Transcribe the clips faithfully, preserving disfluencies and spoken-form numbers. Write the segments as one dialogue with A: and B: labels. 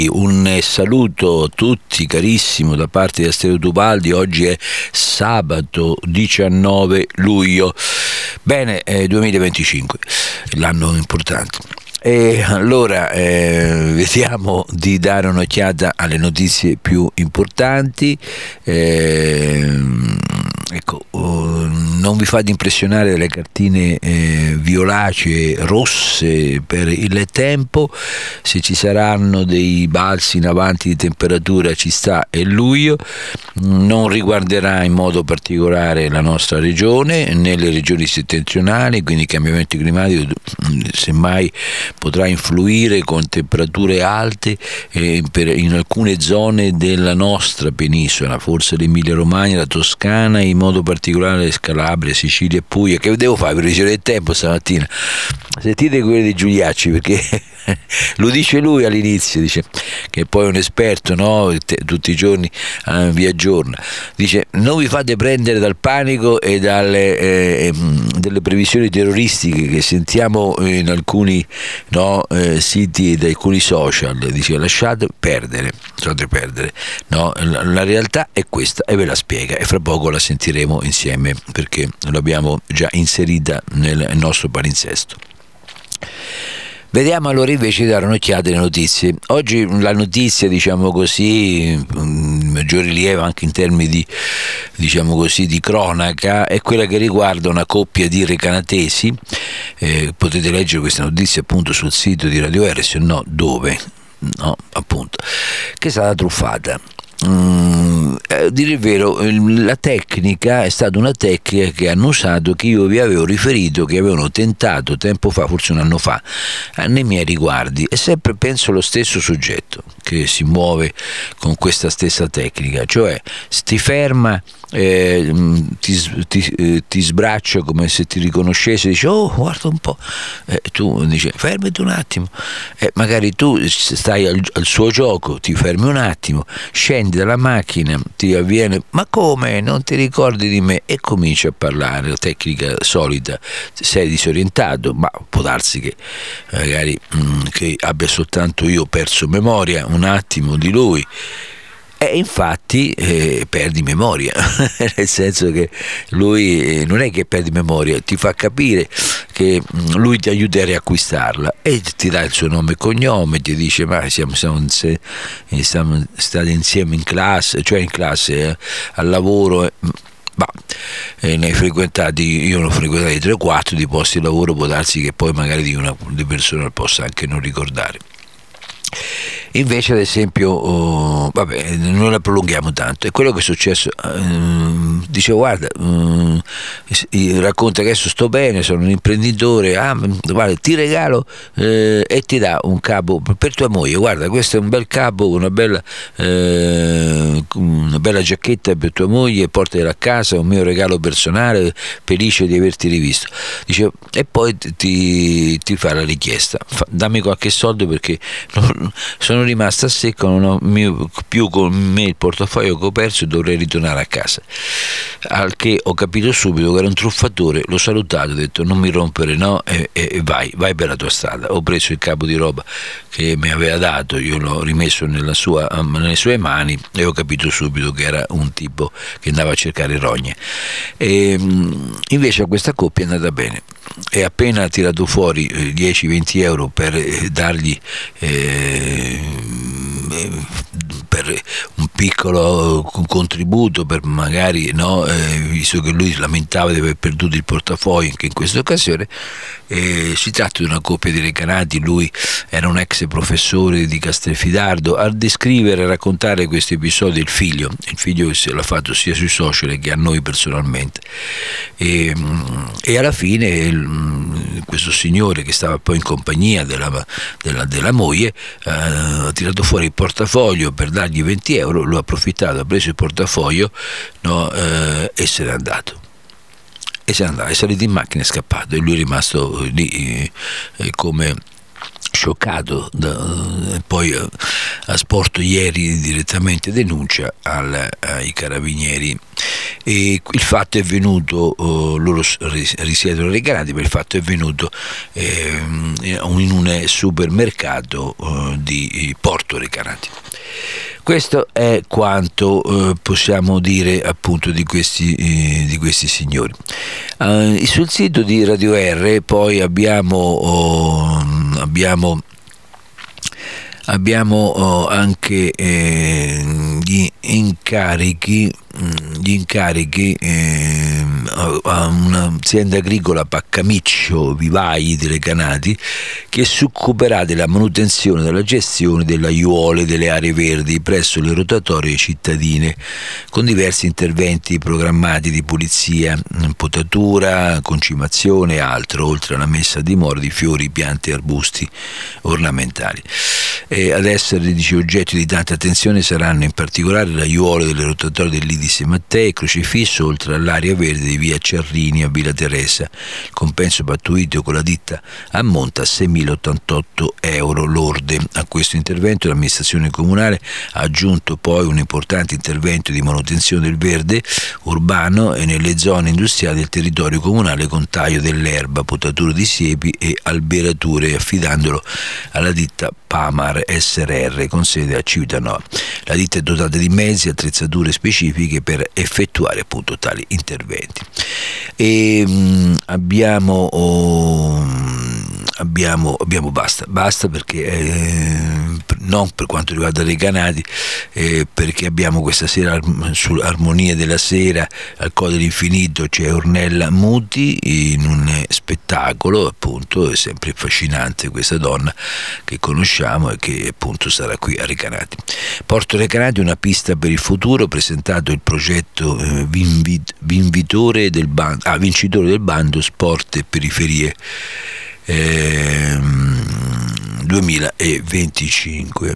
A: Un saluto a tutti carissimo da parte di Astero Tupaldi. Oggi è sabato diciannove luglio, bene, eh, duemilaventicinque, l'anno importante. E allora eh, vediamo di dare un'occhiata alle notizie più importanti. Eh, ecco, uh, non vi fate impressionare dalle cartine eh, violacee rosse per il tempo. Se ci saranno dei balzi in avanti di temperatura ci sta, è luglio. Non riguarderà in modo particolare la nostra regione né le regioni settentrionali, quindi i cambiamenti climatici semmai potrà influire con temperature alte eh, per, in alcune zone della nostra penisola, forse l'Emilia Romagna, la Toscana, in modo particolare Calabria, Sicilia e Puglia. Che devo fare per ricevere il tempo stamattina? Sentite quelli di Giuliacci, perché lo dice lui all'inizio, dice che poi è un esperto, no? Tutti i giorni eh, vi aggiorna, dice non vi fate prendere dal panico e dalle eh, delle previsioni terroristiche che sentiamo in alcuni no, eh, siti e da alcuni social. Dice lasciate perdere, lasciate perdere, no? la, la realtà è questa e ve la spiega, e fra poco la sentiremo insieme perché l'abbiamo già inserita nel nostro palinsesto. Vediamo allora invece di dare un'occhiata alle notizie. Oggi la notizia, diciamo così, maggior rilievo anche in termini di, diciamo così, di cronaca, è quella che riguarda una coppia di recanatesi. Eh, potete leggere questa notizia appunto sul sito di Radio R, se no dove? No, appunto, che è stata truffata. Mm, eh, dire il vero, la tecnica è stata una tecnica che hanno usato, che io vi avevo riferito, che avevano tentato tempo fa, forse un anno fa, eh, nei miei riguardi. È sempre, penso, lo stesso soggetto che si muove con questa stessa tecnica, cioè ti ferma, eh, ti, ti, eh, ti sbraccia come se ti riconoscesse, dice oh guarda un po', eh, tu dici fermati un attimo, eh, magari tu stai al, al suo gioco, ti fermi un attimo, scendi dalla macchina, ti avviene ma come non ti ricordi di me, e comincia a parlare, la tecnica solita. Sei disorientato, ma può darsi che magari mh, che abbia soltanto io perso memoria un attimo di lui, e infatti eh, perdi memoria nel senso che lui eh, non è che perdi memoria, ti fa capire che mh, lui ti aiuta a riacquistarla e ti dà il suo nome e cognome, ti dice ma siamo, siamo, siamo stati insieme in classe, cioè in classe eh, al lavoro, eh, ma eh, ne hai frequentati, io ne ho frequentati tre o quattro di posti di lavoro, può darsi che poi magari di una di persona possa anche non ricordare. Invece ad esempio oh, vabbè, non la prolunghiamo tanto, è quello che è successo. Uh, dice guarda, uh, racconta che adesso sto bene, sono un imprenditore, ah, guarda, ti regalo eh, e ti dà un capo per tua moglie, guarda questo è un bel capo, una bella eh, una bella giacchetta per tua moglie, portatela a casa, è un mio regalo personale, felice di averti rivisto. Dice, e poi ti, ti fa la richiesta, fa, dammi qualche soldo perché non, sono rimasta a secco, non ho mio, più con me il portafoglio che ho perso e dovrei ritornare a casa. Al che ho capito subito che era un truffatore, l'ho salutato, ho detto non mi rompere, no, e, e vai, vai per la tua strada. Ho preso il capo di roba che mi aveva dato, io l'ho rimesso nella sua, nelle sue mani e ho capito subito che era un tipo che andava a cercare rogne. E, invece a questa coppia è andata bene, e appena ha tirato fuori dieci venti euro per dargli eh, per un piccolo contributo, per magari no, eh, visto che lui lamentava di aver perduto il portafoglio anche in questa occasione. Eh, si tratta di una coppia di recanati, lui era un ex professore di Castelfidardo. A descrivere e raccontare questo episodio il figlio, il figlio se l'ha fatto sia sui social che a noi personalmente, e, e alla fine il, questo signore che stava poi in compagnia della, della, della moglie eh, ha tirato fuori il portafoglio per dargli venti euro, lo ha approfittato, ha preso il portafoglio no, eh, e se n'è andato. E se n'è andato, è salito in macchina e è scappato, e lui è rimasto lì eh, come scioccato, da, poi eh, ha sporto ieri direttamente denuncia al, ai carabinieri. E il fatto è venuto, uh, loro risiedono a Recanati, ma il fatto è venuto eh, in un supermercato uh, di Porto Recanati. Questo è quanto eh, possiamo dire appunto di questi, eh, di questi signori. Uh, sul sito di Radio R poi abbiamo, oh, abbiamo Abbiamo oh, anche eh, gli incarichi, gli incarichi eh, a un'azienda agricola Paccamiccio Vivai di Recanati, che si occuperà della manutenzione e della gestione delle aiuole delle aree verdi presso le rotatorie cittadine, con diversi interventi programmati di pulizia, potatura, concimazione e altro, oltre alla messa a dimora di fiori, piante e arbusti ornamentali. E ad essere, dice, oggetti di tanta attenzione saranno in particolare l'aiuolo delle rotatorie dell'Idis Mattei e Crocifisso, oltre all'area verde di via Cerrini a Villa Teresa. Il compenso pattuito con la ditta ammonta a seimila ottantotto euro lorde. A questo intervento l'amministrazione comunale ha aggiunto poi un importante intervento di manutenzione del verde urbano e nelle zone industriali del territorio comunale, con taglio dell'erba, potatura di siepi e alberature, affidandolo alla ditta Pamar S R R con sede a Civitanova. La ditta è dotata di mezzi e attrezzature specifiche per effettuare appunto tali interventi. E mh, abbiamo oh, abbiamo abbiamo basta basta perché eh, non per quanto riguarda Recanati, eh, perché abbiamo questa sera su Armonia della Sera al Colle dell'Infinito c'è Ornella Muti in un spettacolo, appunto è sempre affascinante questa donna che conosciamo e che appunto sarà qui a Recanati. Porto Recanati, una pista per il futuro, presentato il progetto eh, vinvit- vinvitore del bando, ah, vincitore del bando Sport e Periferie ehm, duemilaventicinque.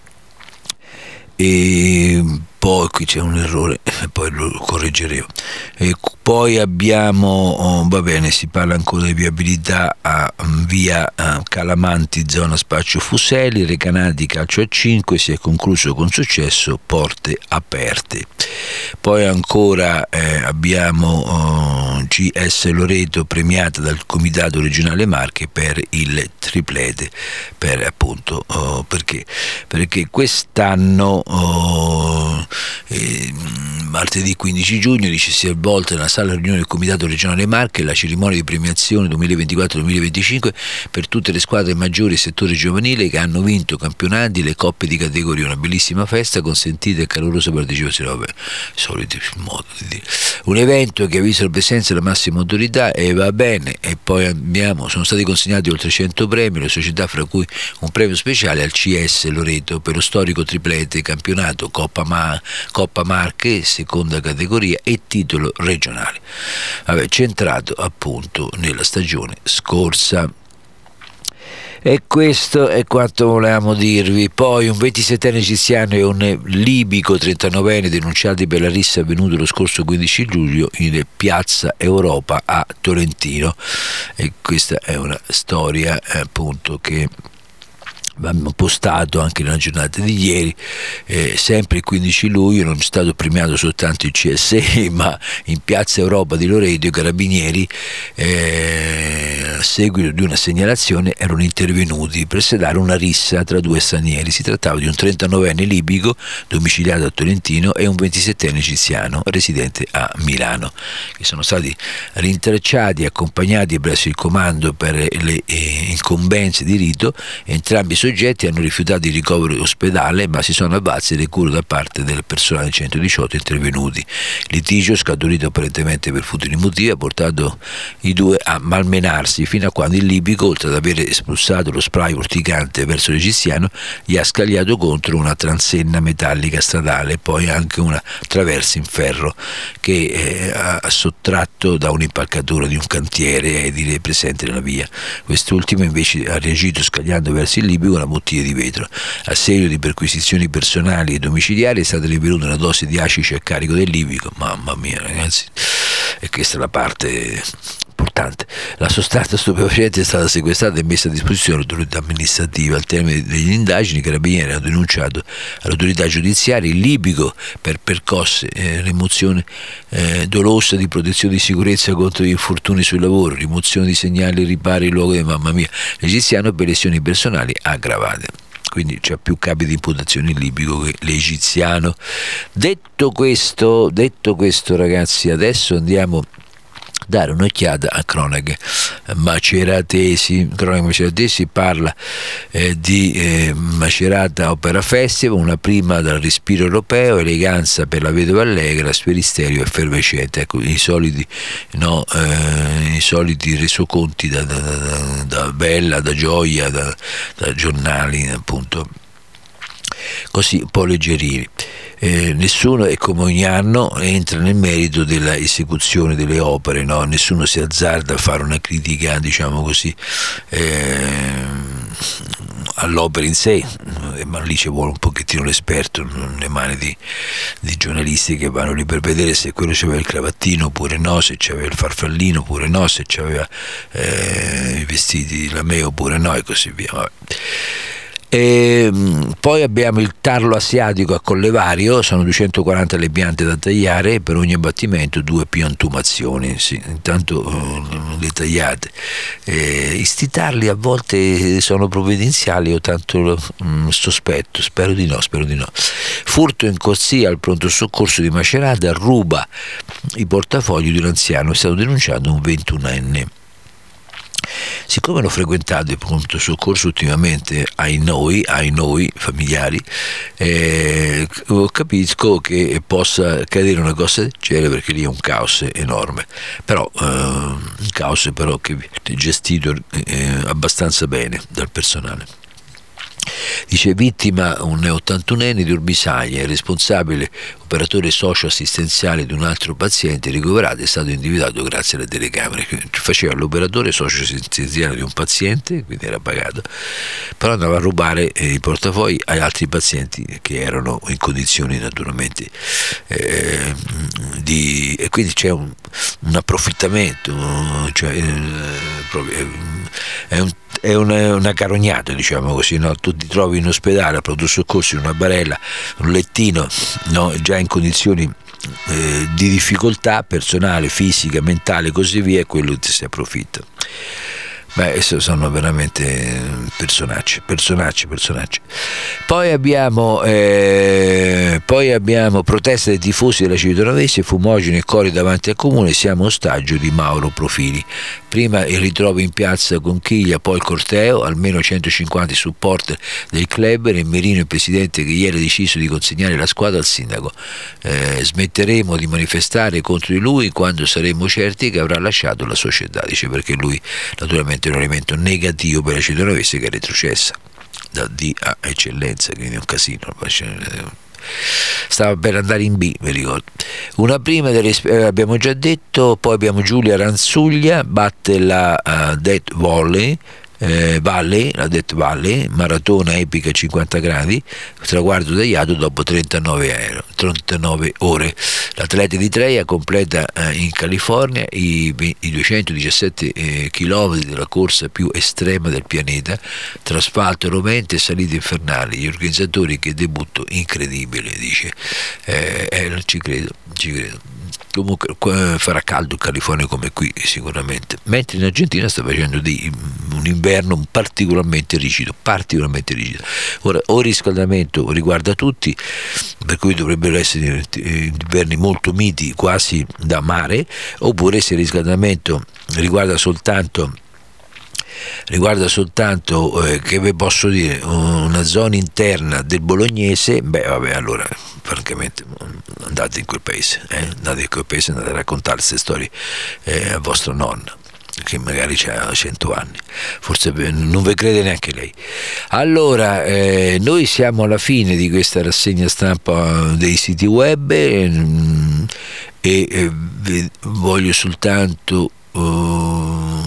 A: E poi qui c'è un errore, poi lo correggeremo. E poi abbiamo, oh, va bene, si parla ancora di viabilità a via a Calamanti, zona Spaccio Fuseli, Recanati calcio a cinque, si è concluso con successo, porte aperte. Poi ancora eh, abbiamo oh, G S Loreto premiata dal Comitato Regionale Marche per il triplete, per appunto oh, perché perché quest'anno oh, eh, martedì quindici giugno, dice, si è svolta nella sala riunione del Comitato Regionale Marche la cerimonia di premiazione duemilaventiquattro duemilaventicinque per tutte le squadre maggiori e settore giovanile che hanno vinto campionati, le coppe di categoria. Una bellissima festa, consentita e calorosa partecipazione. Vabbè, soliti modo di dire. Un evento che ha visto la presenza della massima autorità e va bene. E poi abbiamo, sono stati consegnati oltre cento premi alle società, fra cui un premio speciale al C S Loreto per lo storico triplete, campionato, Coppa, Ma, Coppa Marche, seconda categoria e titolo regionale. Vabbè, centrato appunto nella stagione scorsa. E questo è quanto volevamo dirvi. Poi un ventisettenne egiziano e un libico trentanovenne denunciati per la rissa avvenuta lo scorso quindici luglio in piazza Europa a Tolentino. E questa è una storia eh, appunto che abbiamo postato anche nella giornata di ieri. Eh, sempre il quindici luglio non è stato premiato soltanto il C S I, ma in piazza Europa di Loreto i carabinieri, eh, a seguito di una segnalazione, erano intervenuti per sedare una rissa tra due stranieri. Si trattava di un trentanovenne libico domiciliato a Tolentino e un ventisettenne egiziano residente a Milano, che sono stati rintracciati e accompagnati presso il comando per le eh, incombenze di rito. Entrambi i soggetti hanno rifiutato il ricovero in ospedale, ma si sono avvalsi del curo da parte del personale centodiciotto intervenuti. Il litigio, scaturito apparentemente per futili motivi, ha portato i due a malmenarsi fino a quando il libico, oltre ad aver espulsato lo spray urticante verso l'egiziano, gli ha scagliato contro una transenna metallica stradale, poi anche una traversa in ferro che eh, ha sottratto da un'impalcatura di un cantiere edile presente nella via. Quest'ultimo invece ha reagito scagliando verso il libico una bottiglia di vetro. A seguito di perquisizioni personali e domiciliari è stata rinvenuta una dose di acici a carico del libico. Mamma mia, ragazzi. e questa è la parte importante. La sostanza stupefacente è stata sequestrata e messa a disposizione dell'autorità amministrativa. Al termine delle indagini, i carabinieri hanno denunciato all'autorità giudiziaria il libico per percosse, eh, rimozione eh, dolosa di protezione di sicurezza contro gli infortuni sul lavoro, rimozione di segnali ripari in luogo di mamma mia l'egiziano per lesioni personali aggravate. Quindi c'è più capi di imputazione il libico che l'egiziano. Detto questo, detto questo ragazzi, adesso andiamo dare un'occhiata a cronache maceratesi. Cronache maceratesi parla eh, di eh, Macerata Opera Festival, una prima dal respiro europeo, eleganza per la vedova allegra, sferisterio effervescente. Ecco i soliti, no, eh, i soliti resoconti da, da, da, da Bella, da Gioia, da, da giornali appunto così un po' leggerini. Eh, nessuno, e come ogni anno, entra nel merito della esecuzione delle opere, no? Nessuno si azzarda a fare una critica, diciamo così, eh, all'opera in sé, ma lì ci vuole un pochettino l'esperto nelle mani di, di giornalisti che vanno lì per vedere se quello c'aveva il cravattino oppure no, se c'aveva il farfallino oppure no, se c'aveva eh, i vestiti di lameo oppure no, e così via. Vabbè. E poi abbiamo il tarlo asiatico a Collevario, sono duecentoquaranta le piante da tagliare, per ogni abbattimento due piantumazioni. Sì, intanto uh, le tagliate. Eh, sti tarli a volte sono provvidenziali, o tanto um, sospetto, spero di no, spero di no. Furto in corsia al pronto soccorso di Macerata, ruba i portafogli di un anziano, è stato denunciato un ventunenne. Siccome l'ho frequentato il pronto soccorso ultimamente, ai noi, ai noi familiari, eh, capisco che possa cadere una cosa del genere, perché lì è un caos enorme, però eh, un caos però che è gestito eh, abbastanza bene dal personale. Dice: vittima un ottantunenne di Urbisaglia, il responsabile operatore socio-assistenziale di un altro paziente ricoverato è stato individuato grazie alle telecamere. Faceva l'operatore socio-assistenziale di un paziente, quindi era pagato, però andava a rubare eh, i portafogli agli altri pazienti che erano in condizioni naturalmente eh, di, e quindi c'è un, un approfittamento, cioè eh, è un è una, una carognata, diciamo così, no? Tu ti trovi in ospedale a pronto soccorso in una barella, un lettino, no? Già in condizioni eh, di difficoltà personale, fisica, mentale e così via, e quello ti si approfitta. Beh, sono veramente personaggi, personaggi, personaggi. Poi abbiamo, eh, poi abbiamo proteste dei tifosi della Civitonovese, fumogeni e cori davanti al comune, siamo ostaggio di Mauro Profili. Prima il ritrovo in piazza Conchiglia, poi il corteo, almeno centocinquanta supporter del club, e Merino il presidente che ieri ha deciso di consegnare la squadra al sindaco. Eh, smetteremo di manifestare contro di lui quando saremo certi che avrà lasciato la società, dice, perché lui naturalmente è un elemento negativo per la Civitonovese, che è retrocessa da D a eccellenza, quindi è un casino. Stava per andare in B, mi ricordo. Una prima delle, eh, abbiamo già detto. Poi abbiamo Giulia Ranzuglia, batte la uh, Death Valley, eh, Valley, la Death Valley, maratona epica cinquanta gradi, traguardo tagliato dopo trentanove ore. L'atleta di Treia completa eh, in California i, i duecentodiciassette eh, chilometri della corsa più estrema del pianeta, tra asfalto rovente e salite infernali. Gli organizzatori: che debutto incredibile, dice. Eh, eh, ci credo, ci credo. Comunque farà caldo in California come qui sicuramente, mentre in Argentina sta facendo di, un inverno particolarmente rigido, particolarmente rigido. Ora, o il riscaldamento riguarda tutti, per cui dovrebbero essere inverni molto miti, quasi da mare, oppure se il riscaldamento riguarda soltanto riguarda soltanto eh, che vi posso dire, una zona interna del bolognese, beh vabbè, allora francamente andate in quel paese, eh? andate in quel paese, andate a raccontare queste storie eh, a vostra nonna, che magari ha cento anni, forse non vi crede neanche lei. Allora eh, noi siamo alla fine di questa rassegna stampa dei siti web eh, e eh, voglio soltanto uh,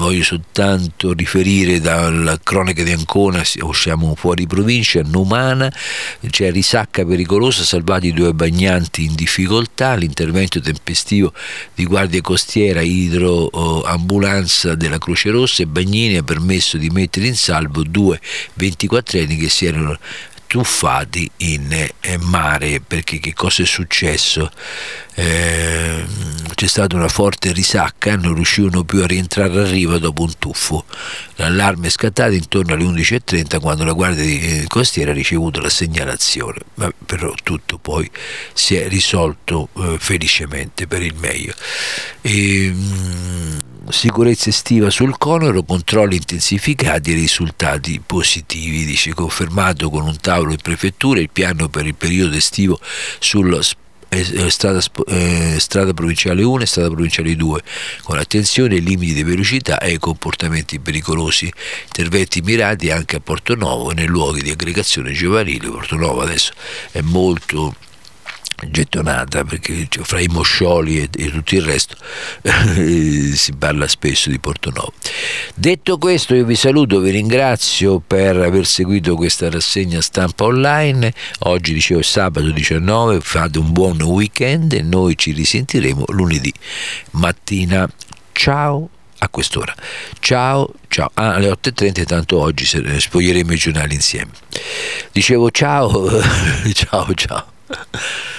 A: voglio soltanto riferire dalla cronaca di Ancona, usciamo fuori provincia, Numana, c'è risacca pericolosa, salvati due bagnanti in difficoltà, l'intervento tempestivo di guardia costiera, idroambulanza della Croce Rossa e Bagnini ha permesso di mettere in salvo due ventiquattrenni che si erano tuffati in mare. Perché che cosa è successo? Eh, c'è stata una forte risacca, non riuscivano più a rientrare a riva dopo un tuffo. L'allarme è scattato intorno alle undici e trenta quando la guardia costiera ha ricevuto la segnalazione, ma però tutto poi si è risolto eh, felicemente per il meglio. E, mh, sicurezza estiva sul Conero, controlli intensificati e risultati positivi, dice, confermato con un tavolo in prefettura il piano per il periodo estivo sullo Strada, eh, strada provinciale uno e strada provinciale due, con attenzione ai limiti di velocità e ai comportamenti pericolosi, interventi mirati anche a Portonovo e nei luoghi di aggregazione giovanile. Portonovo adesso è molto gettonata perché cioè, fra i moscioli e, e tutto il resto eh, si parla spesso di Portonovo. Detto questo, io vi saluto, vi ringrazio per aver seguito questa rassegna stampa online. Oggi, dicevo, è sabato diciannove, fate un buon weekend e noi ci risentiremo lunedì mattina. Ciao a quest'ora. Ciao, ciao. Ah, alle otto e trenta, tanto oggi spoglieremo i giornali insieme. Dicevo ciao, ciao, ciao.